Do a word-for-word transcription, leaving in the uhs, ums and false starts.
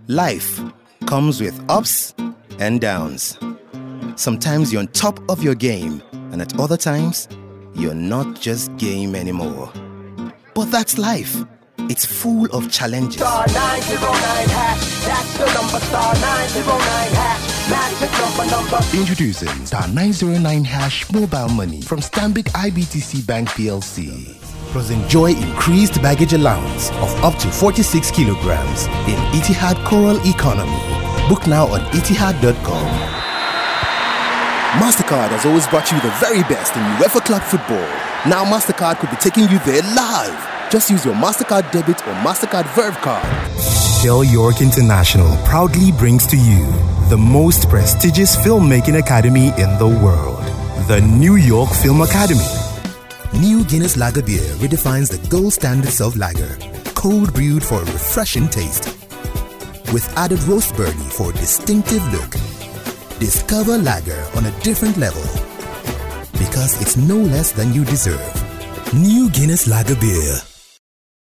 Life comes with ups and downs. Sometimes you're on top of your game, and at other times, you're not just game anymore. But that's life. It's full of challenges. Star nine zero nine hash, that's the number. Star nine zero nine hash, magic number number. Introducing Star nine zero nine hash mobile money from Stanbic I B T C Bank P L C. Plus enjoy increased baggage allowance of up to forty-six kilograms in Etihad Coral Economy. Book now on etihad dot com. MasterCard has always brought you the very best in UEFA club football. Now MasterCard could be taking you there live. Just use your MasterCard debit or MasterCard Verve card. Del York International proudly brings to you the most prestigious filmmaking academy in the world, the New York Film Academy. New Guinness Lager beer redefines the gold standards of lager, cold brewed for a refreshing taste. With added roast barley for a distinctive look. Discover lager on a different level, because it's no less than you deserve. New Guinness Lager beer.